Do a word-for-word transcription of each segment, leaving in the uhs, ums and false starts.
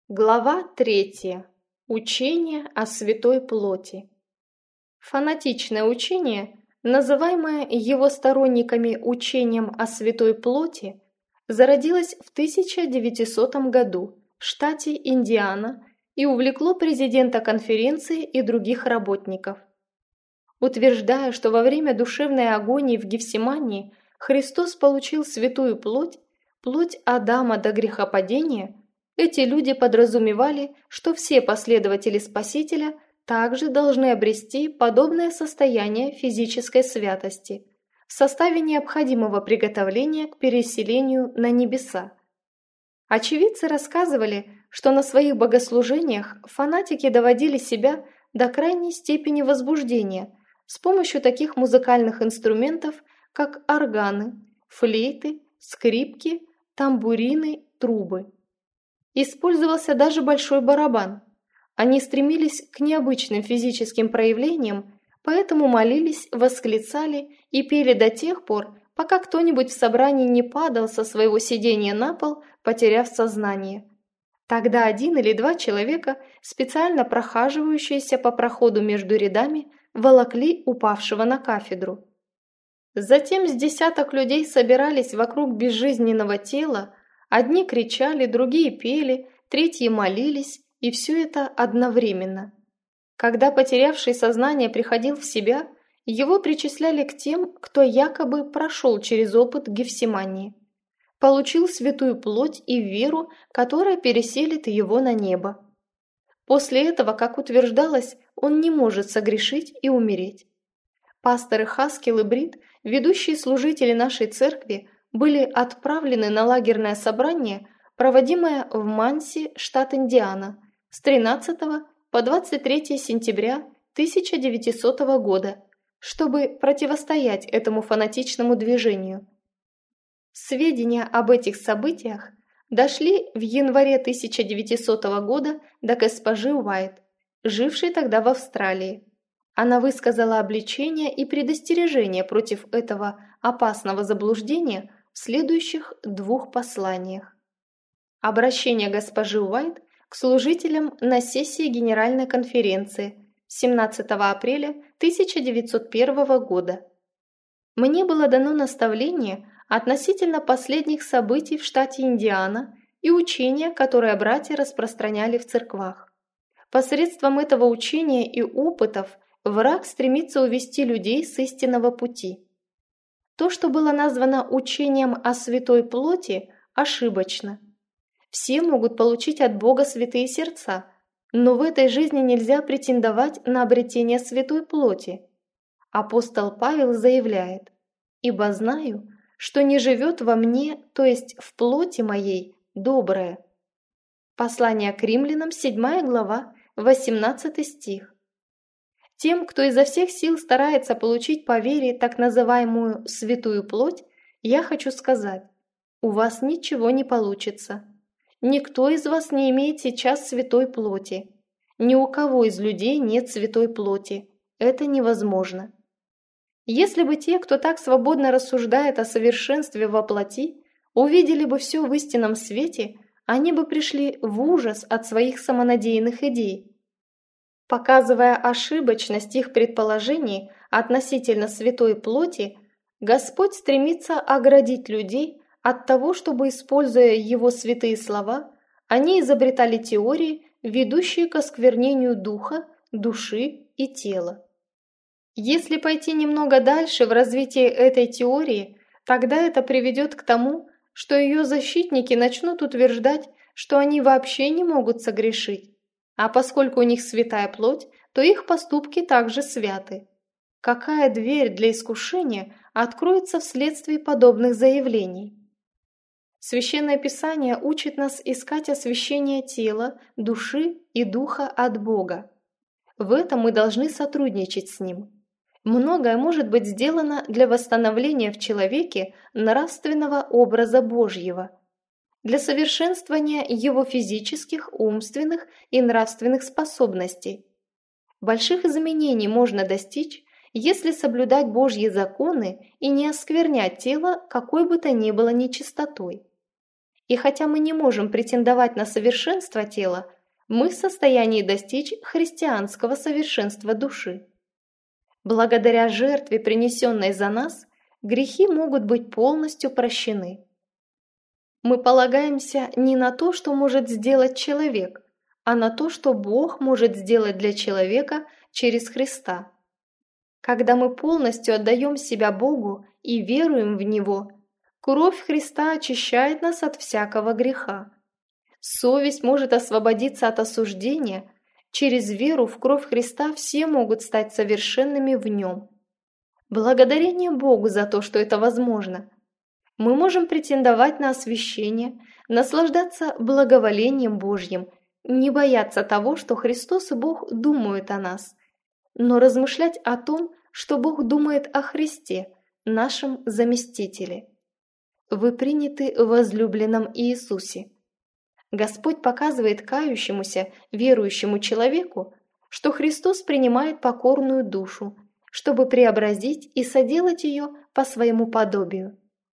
Глава третья. Учение о святой плоти. Фанатичное учение, называемое его сторонниками учением о святой плоти, зародилось в тысяча девятисотом году в штате Индиана и увлекло президента конференции и других работников. Утверждая, что во время душевной агонии в Гефсимании Христос получил святую плоть, плоть Адама до грехопадения, эти люди подразумевали, что все последователи Спасителя также должны обрести подобное состояние физической святости в составе необходимого приготовления к переселению на небеса. Очевидцы рассказывали, что на своих богослужениях фанатики доводили себя до крайней степени возбуждения с помощью таких музыкальных инструментов, как органы, флейты, скрипки, тамбурины, трубы. Использовался даже большой барабан. Они стремились к необычным физическим проявлениям, поэтому молились, восклицали и пели до тех пор, пока кто-нибудь в собрании не падал со своего сидения на пол, потеряв сознание. Тогда один или два человека, специально прохаживающиеся по проходу между рядами, волокли упавшего на кафедру. Затем с десяток людей собирались вокруг безжизненного тела. Одни кричали, другие пели, третьи молились, и все это одновременно. Когда потерявший сознание приходил в себя, его причисляли к тем, кто якобы прошел через опыт Гефсимании, получил святую плоть и веру, которая переселит его на небо. После этого, как утверждалось, он не может согрешить и умереть. Пасторы Хаскил и Брит, ведущие служители нашей церкви, были отправлены на лагерное собрание, проводимое в Манси, штат Индиана, с тринадцатого по двадцать третье сентября тысяча девятисотого года, чтобы противостоять этому фанатичному движению. Сведения об этих событиях дошли в январе тысяча девятисотого года до госпожи Уайт, жившей тогда в Австралии. Она высказала обличение и предостережение против этого опасного заблуждения в следующих двух посланиях. Обращение госпожи Уайт к служителям на сессии Генеральной конференции семнадцатого апреля тысяча девятьсот первого года. Мне было дано наставление относительно последних событий в штате Индиана и учения, которое братья распространяли в церквах. Посредством этого учения и опытов враг стремится увести людей с истинного пути. То, что было названо учением о святой плоти, ошибочно. Все могут получить от Бога святые сердца, но в этой жизни нельзя претендовать на обретение святой плоти. Апостол Павел заявляет: «Ибо знаю, что не живет во мне, то есть в плоти моей, доброе». Послание к римлянам, седьмая глава, восемнадцатый стих. Тем, кто изо всех сил старается получить по вере так называемую «святую плоть», я хочу сказать: у вас ничего не получится. Никто из вас не имеет сейчас святой плоти. Ни у кого из людей нет святой плоти. Это невозможно. Если бы те, кто так свободно рассуждает о совершенстве во плоти, увидели бы все в истинном свете, они бы пришли в ужас от своих самонадеянных идей. Показывая ошибочность их предположений относительно святой плоти, Господь стремится оградить людей от того, чтобы, используя Его святые слова, они изобретали теории, ведущие к осквернению духа, души и тела. Если пойти немного дальше в развитии этой теории, тогда это приведет к тому, что ее защитники начнут утверждать, что они вообще не могут согрешить. А поскольку у них святая плоть, то их поступки также святы. Какая дверь для искушения откроется вследствие подобных заявлений? Священное Писание учит нас искать освящение тела, души и духа от Бога. В этом мы должны сотрудничать с Ним. Многое может быть сделано для восстановления в человеке нравственного образа Божьего, для совершенствования его физических, умственных и нравственных способностей. Больших изменений можно достичь, если соблюдать Божьи законы и не осквернять тело какой бы то ни было нечистотой. И хотя мы не можем претендовать на совершенство тела, мы в состоянии достичь христианского совершенства души. Благодаря жертве, принесенной за нас, грехи могут быть полностью прощены. Мы полагаемся не на то, что может сделать человек, а на то, что Бог может сделать для человека через Христа. Когда мы полностью отдаем себя Богу и веруем в Него, кровь Христа очищает нас от всякого греха. Совесть может освободиться от осуждения. Через веру в кровь Христа все могут стать совершенными в Нем. Благодарение Богу за то, что это возможно. Мы можем претендовать на освящение, наслаждаться благоволением Божьим, не бояться того, что Христос и Бог думают о нас, но размышлять о том, что Бог думает о Христе, нашем заместителе. Вы приняты в возлюбленном Иисусе. Господь показывает кающемуся, верующему человеку, что Христос принимает покорную душу, чтобы преобразить и соделать ее по своему подобию.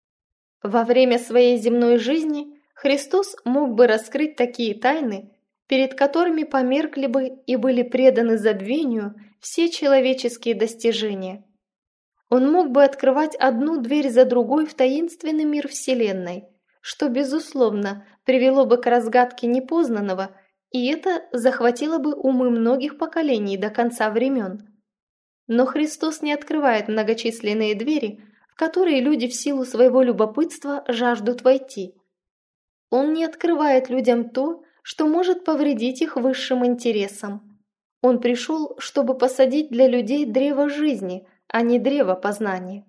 Во время своей земной жизни Христос мог бы раскрыть такие тайны, перед которыми померкли бы и были преданы забвению все человеческие достижения. Он мог бы открывать одну дверь за другой в таинственный мир Вселенной, что, безусловно, привело бы к разгадке непознанного, и это захватило бы умы многих поколений до конца времен. Но Христос не открывает многочисленные двери, в которые люди в силу своего любопытства жаждут войти. Он не открывает людям то, что может повредить их высшим интересам. Он пришел, чтобы посадить для людей древо жизни, а не древо познания.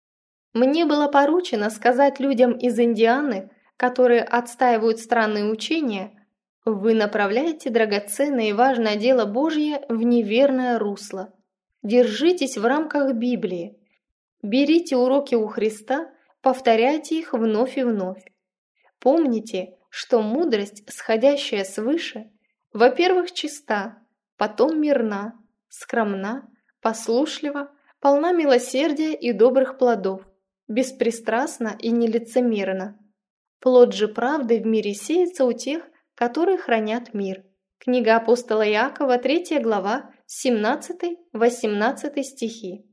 Мне было поручено сказать людям из Индианы, которые отстаивают странные учения: вы направляете драгоценное и важное дело Божье в неверное русло. Держитесь в рамках Библии. Берите уроки у Христа, повторяйте их вновь и вновь. Помните, что мудрость, сходящая свыше, во-первых, чиста, потом мирна, скромна, послушлива, полна милосердия и добрых плодов, беспристрастна и нелицемерна. Плод же правды в мире сеется у тех, которые хранят мир. Книга апостола Иакова, третья глава, семнадцатый-восемнадцатый стихи.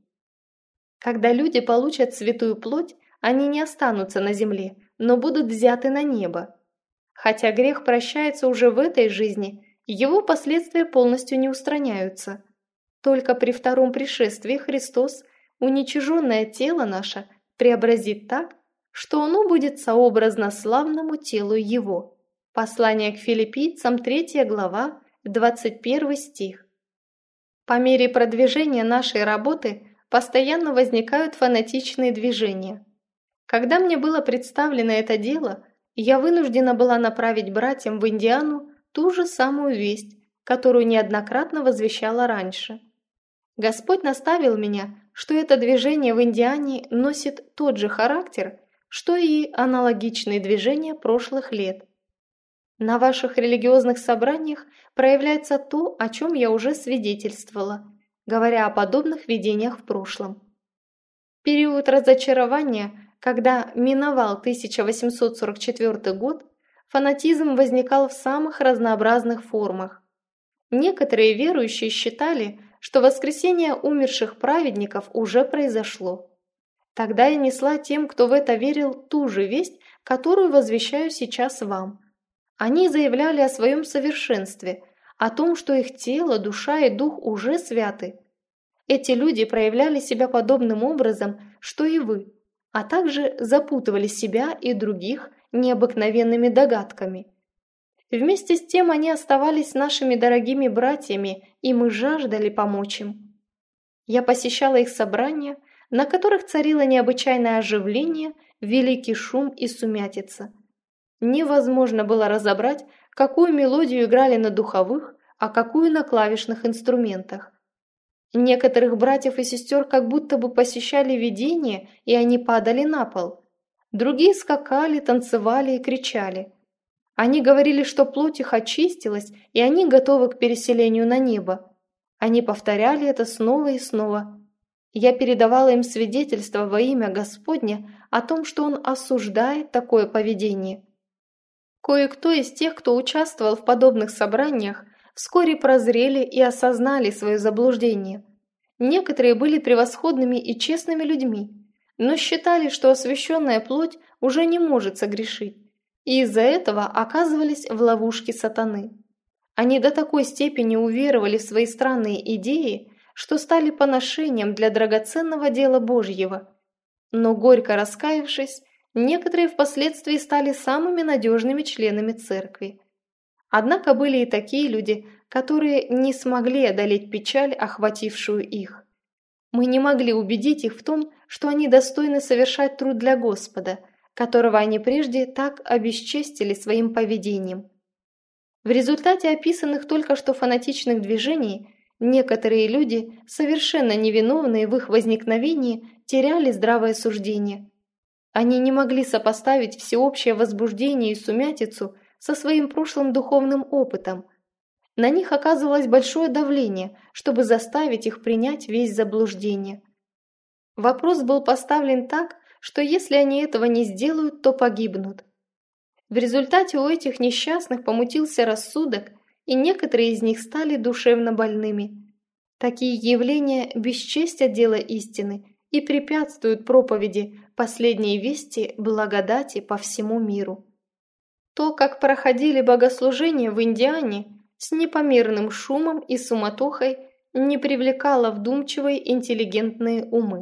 Когда люди получат святую плоть, они не останутся на земле, но будут взяты на небо. Хотя грех прощается уже в этой жизни, его последствия полностью не устраняются. Только при втором пришествии Христос уничиженное тело наше преобразит так, что оно будет сообразно славному телу Его. Послание к Филиппийцам, третья глава, двадцать первый стих. По мере продвижения нашей работы постоянно возникают фанатичные движения. Когда мне было представлено это дело, я вынуждена была направить братьям в Индиану ту же самую весть, которую неоднократно возвещала раньше. Господь наставил меня, что это движение в Индиане носит тот же характер, что и аналогичные движения прошлых лет. На ваших религиозных собраниях проявляется то, о чем я уже свидетельствовала, говоря о подобных видениях в прошлом. Период разочарования, когда миновал тысяча восемьсот сорок четвёртый год, фанатизм возникал в самых разнообразных формах. Некоторые верующие считали, что воскресение умерших праведников уже произошло. Тогда я несла тем, кто в это верил, ту же весть, которую возвещаю сейчас вам. Они заявляли о своем совершенстве, о том, что их тело, душа и дух уже святы. Эти люди проявляли себя подобным образом, что и вы, а также запутывали себя и других необыкновенными догадками. Вместе с тем они оставались нашими дорогими братьями, и мы жаждали помочь им. Я посещала их собрания, на которых царило необычайное оживление, великий шум и сумятица. Невозможно было разобрать, какую мелодию играли на духовых, а какую на клавишных инструментах. Некоторых братьев и сестер как будто бы посещали видения, и они падали на пол. Другие скакали, танцевали и кричали. Они говорили, что плоть их очистилась, и они готовы к переселению на небо. Они повторяли это снова и снова. Я передавала им свидетельство во имя Господне о том, что Он осуждает такое поведение. Кое-кто из тех, кто участвовал в подобных собраниях, вскоре прозрели и осознали свое заблуждение. Некоторые были превосходными и честными людьми, но считали, что освященная плоть уже не может согрешить, и из-за этого оказывались в ловушке сатаны. Они до такой степени уверовали в свои странные идеи, что стали поношением для драгоценного дела Божьего. Но горько раскаявшись, некоторые впоследствии стали самыми надежными членами церкви. Однако были и такие люди, которые не смогли одолеть печаль, охватившую их. Мы не могли убедить их в том, что они достойны совершать труд для Господа, которого они прежде так обесчестили своим поведением. В результате описанных только что фанатичных движений некоторые люди, совершенно невиновные в их возникновении, теряли здравое суждение. Они не могли сопоставить всеобщее возбуждение и сумятицу со своим прошлым духовным опытом. На них оказывалось большое давление, чтобы заставить их принять весть заблуждения. Вопрос был поставлен так, что если они этого не сделают, то погибнут. В результате у этих несчастных помутился рассудок, и некоторые из них стали душевно больными. Такие явления бесчестят дело истины и препятствуют проповеди последней вести благодати по всему миру. То, как проходили богослужения в Индиане, с непомерным шумом и суматохой, не привлекало вдумчивые интеллигентные умы.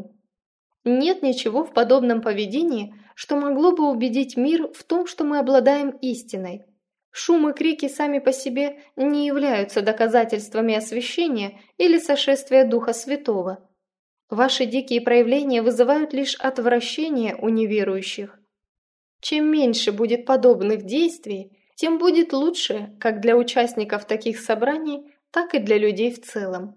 Нет ничего в подобном поведении, что могло бы убедить мир в том, что мы обладаем истиной. Шум и крики сами по себе не являются доказательствами освящения или сошествия Духа Святого. Ваши дикие проявления вызывают лишь отвращение у неверующих. Чем меньше будет подобных действий, тем будет лучше как для участников таких собраний, так и для людей в целом.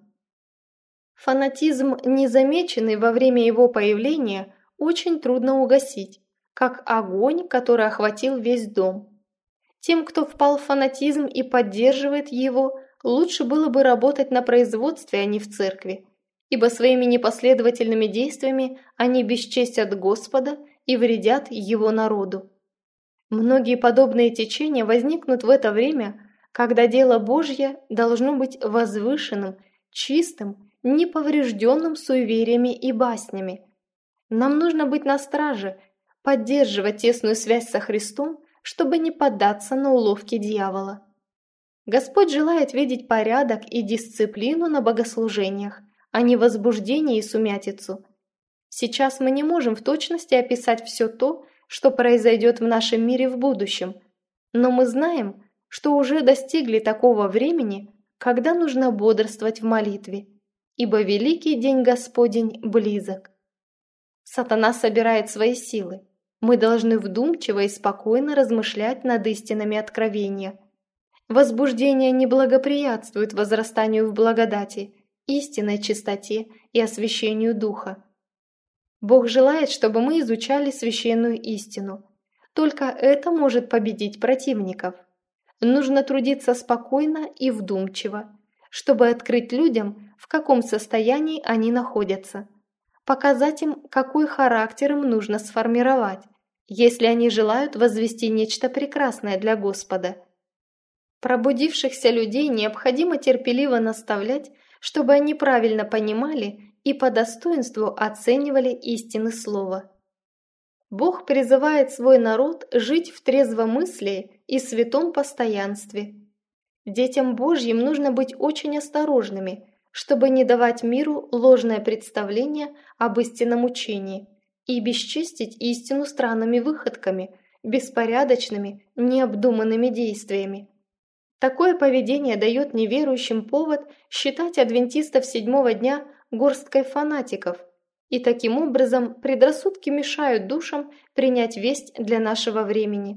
Фанатизм, незамеченный во время его появления, очень трудно угасить, как огонь, который охватил весь дом. Тем, кто впал в фанатизм и поддерживает его, лучше было бы работать на производстве, а не в церкви, ибо своими непоследовательными действиями они бесчестят Господа и вредят Его народу. Многие подобные течения возникнут в это время, когда дело Божье должно быть возвышенным, чистым, неповрежденным суевериями и баснями. Нам нужно быть на страже, поддерживать тесную связь со Христом, чтобы не поддаться на уловки дьявола. Господь желает видеть порядок и дисциплину на богослужениях, а не возбуждение и сумятицу. Сейчас мы не можем в точности описать все то, что произойдет в нашем мире в будущем, но мы знаем, что уже достигли такого времени, когда нужно бодрствовать в молитве, ибо великий день Господень близок. Сатана собирает свои силы. Мы должны вдумчиво и спокойно размышлять над истинами откровения. Возбуждение не благоприятствует возрастанию в благодати, истинной чистоте и освящению Духа. Бог желает, чтобы мы изучали священную истину. Только это может победить противников. Нужно трудиться спокойно и вдумчиво, чтобы открыть людям, в каком состоянии они находятся, показать им, какой характер им нужно сформировать, если они желают возвести нечто прекрасное для Господа. Пробудившихся людей необходимо терпеливо наставлять, чтобы они правильно понимали и по достоинству оценивали истины слова. Бог призывает свой народ жить в трезвомыслии и святом постоянстве. Детям Божьим нужно быть очень осторожными, чтобы не давать миру ложное представление об истинном учении и бесчестить истину странными выходками, беспорядочными, необдуманными действиями. Такое поведение дает неверующим повод считать адвентистов седьмого дня горсткой фанатиков, и таким образом предрассудки мешают душам принять весть для нашего времени.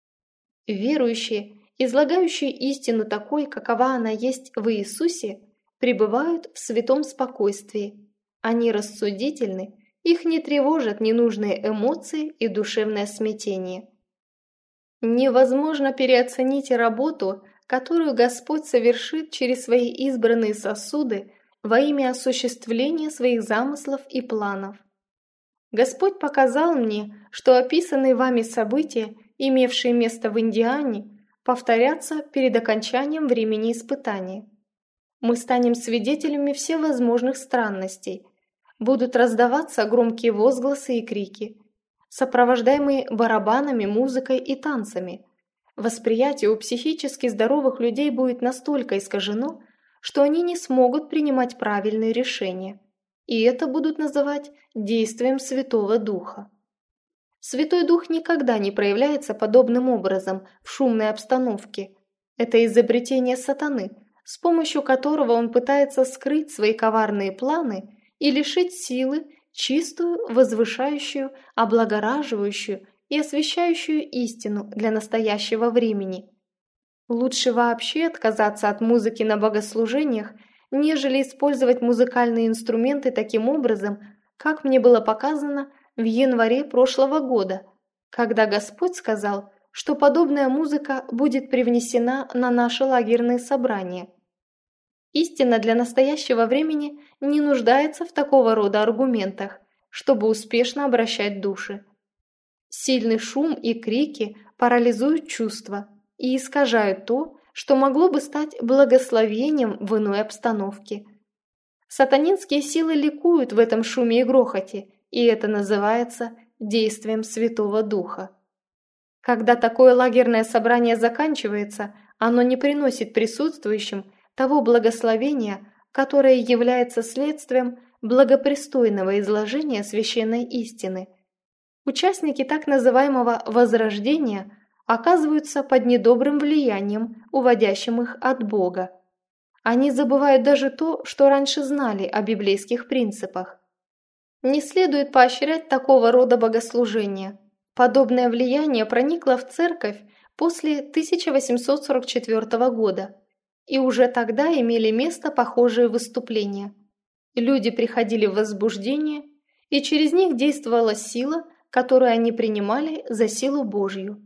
Верующие, излагающие истину такой, какова она есть в Иисусе, пребывают в святом спокойствии. Они рассудительны, их не тревожат ненужные эмоции и душевное смятение. Невозможно переоценить работу, которую Господь совершит через свои избранные сосуды во имя осуществления своих замыслов и планов. Господь показал мне, что описанные вами события имевшие место в Индиане, повторятся перед окончанием времени испытания. Мы станем свидетелями всевозможных странностей. Будут раздаваться громкие возгласы и крики, сопровождаемые барабанами, музыкой и танцами. Восприятие у психически здоровых людей будет настолько искажено, что они не смогут принимать правильные решения. И это будут называть действием Святого Духа. Святой Дух никогда не проявляется подобным образом в шумной обстановке. Это изобретение сатаны, с помощью которого он пытается скрыть свои коварные планы и лишить силы чистую, возвышающую, облагораживающую и освещающую истину для настоящего времени. Лучше вообще отказаться от музыки на богослужениях, нежели использовать музыкальные инструменты таким образом, как мне было показано в январе прошлого года, когда Господь сказал, что подобная музыка будет привнесена на наши лагерные собрания. Истина для настоящего времени не нуждается в такого рода аргументах, чтобы успешно обращать души. Сильный шум и крики парализуют чувства и искажают то, что могло бы стать благословением в иной обстановке. Сатанинские силы ликуют в этом шуме и грохоте, и это называется действием Святого Духа. Когда такое лагерное собрание заканчивается, оно не приносит присутствующим того благословения, которое является следствием благопристойного изложения священной истины. Участники так называемого «возрождения» оказываются под недобрым влиянием, уводящим их от Бога. Они забывают даже то, что раньше знали о библейских принципах. Не следует поощрять такого рода богослужения. Подобное влияние проникло в церковь после тысяча восемьсот сорок четвёртого года, и уже тогда имели место похожие выступления. Люди приходили в возбуждение, и через них действовала сила, которую они принимали за силу Божью.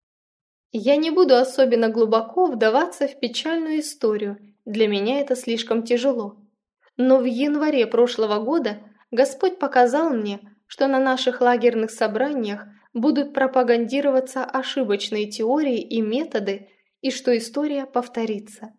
Я не буду особенно глубоко вдаваться в печальную историю, для меня это слишком тяжело. Но в январе прошлого года Господь показал мне, что на наших лагерных собраниях будут пропагандироваться ошибочные теории и методы, и что история повторится.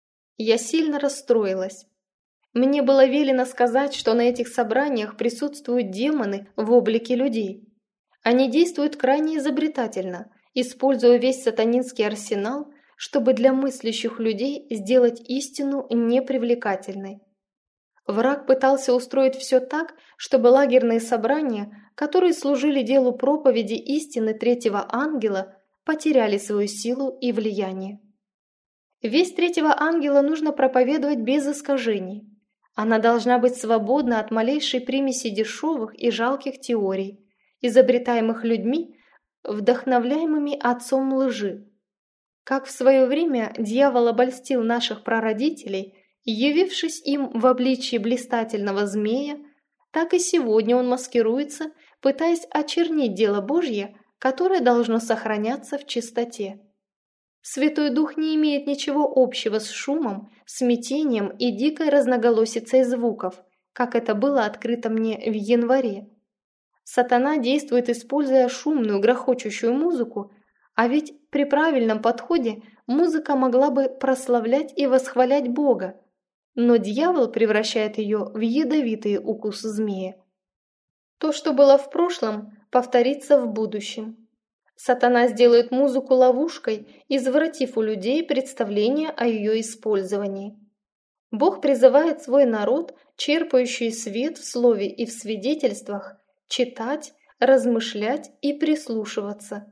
Я сильно расстроилась. Мне было велено сказать, что на этих собраниях присутствуют демоны в облике людей. Они действуют крайне изобретательно, используя весь сатанинский арсенал, чтобы для мыслящих людей сделать истину непривлекательной. Враг пытался устроить все так, чтобы лагерные собрания, которые служили делу проповеди истины третьего ангела, потеряли свою силу и влияние. Весть третьего ангела нужно проповедовать без искажений. Она должна быть свободна от малейшей примеси дешевых и жалких теорий, изобретаемых людьми, вдохновляемыми отцом лжи. Как в свое время дьявол обольстил наших прародителей, явившись им в обличье блистательного змея, так и сегодня он маскируется, пытаясь очернить дело Божье, которое должно сохраняться в чистоте. Святой Дух не имеет ничего общего с шумом, смятением и дикой разноголосицей звуков, как это было открыто мне в январе. Сатана действует, используя шумную, грохочущую музыку, а ведь при правильном подходе музыка могла бы прославлять и восхвалять Бога, но дьявол превращает ее в ядовитые укусы змея. То, что было в прошлом, повторится в будущем. Сатана сделает музыку ловушкой, извратив у людей представление о ее использовании. Бог призывает свой народ, черпающий свет в слове и в свидетельствах, читать, размышлять и прислушиваться.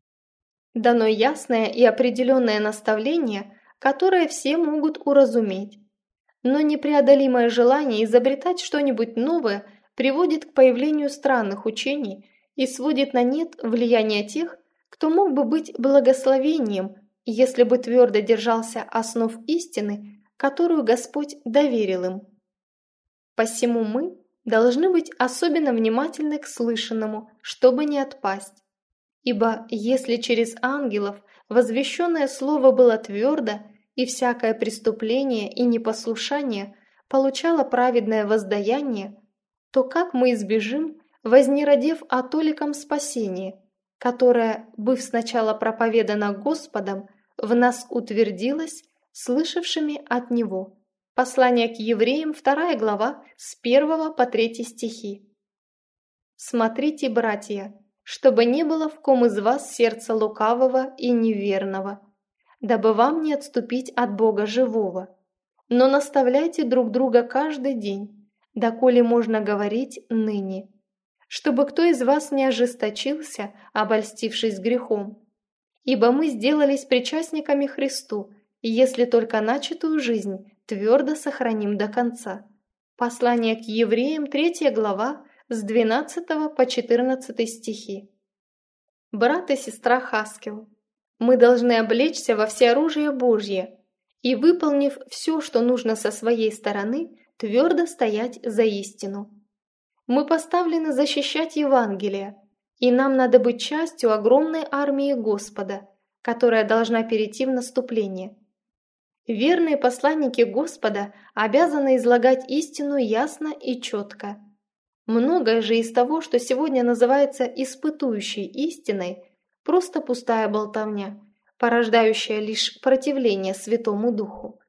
Дано ясное и определенное наставление, которое все могут уразуметь. Но непреодолимое желание изобретать что-нибудь новое приводит к появлению странных учений и сводит на нет влияние тех, кто мог бы быть благословением, если бы твердо держался основ истины, которую Господь доверил им. Посему мы должны быть особенно внимательны к слышанному, чтобы не отпасть. Ибо если через ангелов возвещенное слово было твердо, и всякое преступление и непослушание получало праведное воздаяние, то как мы избежим, вознеродев о толиком спасении, которая, быв сначала проповедана Господом, в нас утвердилась слышавшими от Него». Послание к евреям, вторая глава, с первого по третий стихи. «Смотрите, братья, чтобы не было в ком из вас сердца лукавого и неверного, дабы вам не отступить от Бога живого. Но наставляйте друг друга каждый день, доколе можно говорить ныне, чтобы кто из вас не ожесточился, обольстившись грехом. Ибо мы сделались причастниками Христу, если только начатую жизнь твердо сохраним до конца». Послание к евреям, третья глава, с двенадцатого по четырнадцатый стихи. Брат и сестра Хаскел, мы должны облечься во всеоружие Божье и, выполнив все, что нужно со своей стороны, твердо стоять за истину. Мы поставлены защищать Евангелие, и нам надо быть частью огромной армии Господа, которая должна перейти в наступление. Верные посланники Господа обязаны излагать истину ясно и четко. Многое же из того, что сегодня называется испытующей истиной, просто пустая болтовня, порождающая лишь противление Святому Духу.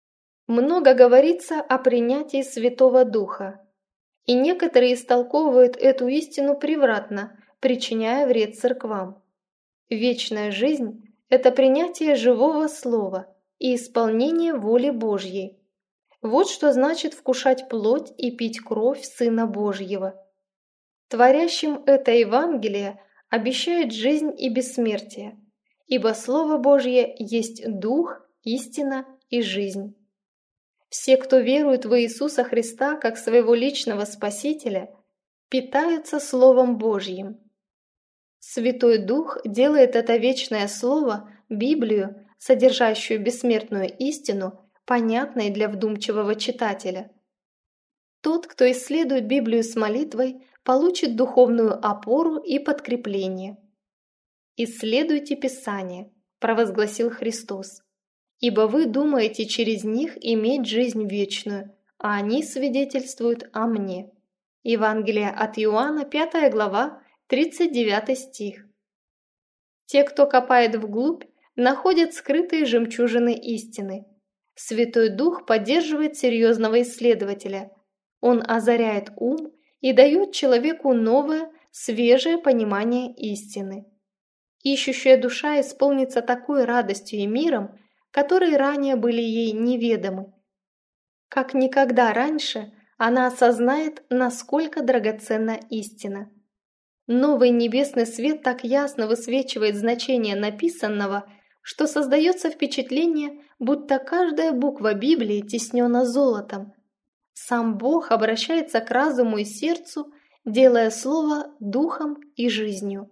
Много говорится о принятии Святого Духа, и некоторые истолковывают эту истину превратно, причиняя вред церквам. Вечная жизнь – это принятие живого слова и исполнение воли Божьей. Вот что значит вкушать плоть и пить кровь Сына Божьего. Творящим это Евангелие обещает жизнь и бессмертие, ибо Слово Божье есть Дух, истина и жизнь. Все, кто верует в Иисуса Христа как своего личного Спасителя, питаются Словом Божьим. Святой Дух делает это вечное Слово, Библию, содержащую бессмертную истину, понятной для вдумчивого читателя. Тот, кто исследует Библию с молитвой, получит духовную опору и подкрепление. «Исследуйте Писание», – провозгласил Христос, «ибо вы думаете через них иметь жизнь вечную, а они свидетельствуют о Мне». Евангелие от Иоанна, пятая глава, тридцать девятый стих. Те, кто копает вглубь, находят скрытые жемчужины истины. Святой Дух поддерживает серьезного исследователя. Он озаряет ум и дает человеку новое, свежее понимание истины. Ищущая душа исполнится такой радостью и миром, которые ранее были ей неведомы. Как никогда раньше она осознает, насколько драгоценна истина. Новый небесный свет так ясно высвечивает значение написанного, что создается впечатление, будто каждая буква Библии тиснена золотом. Сам Бог обращается к разуму и сердцу, делая слово духом и жизнью.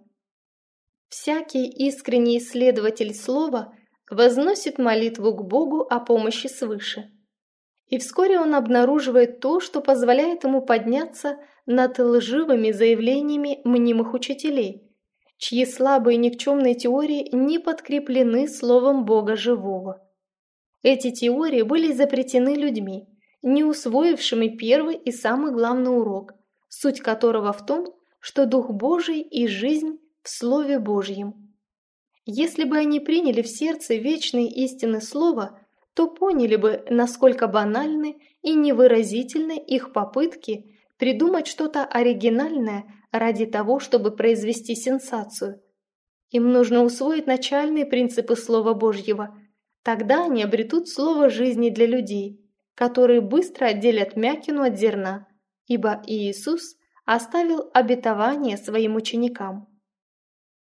Всякий искренний исследователь слова возносит молитву к Богу о помощи свыше. И вскоре он обнаруживает то, что позволяет ему подняться над лживыми заявлениями мнимых учителей, чьи слабые никчемные теории не подкреплены словом Бога живого. Эти теории были изобретены людьми, не усвоившими первый и самый главный урок, суть которого в том, что Дух Божий и жизнь в Слове Божьем. Если бы они приняли в сердце вечные истины Слова, то поняли бы, насколько банальны и невыразительны их попытки придумать что-то оригинальное ради того, чтобы произвести сенсацию. Им нужно усвоить начальные принципы Слова Божьего. Тогда они обретут слово жизни для людей, которые быстро отделят мякину от зерна, ибо Иисус оставил обетование своим ученикам.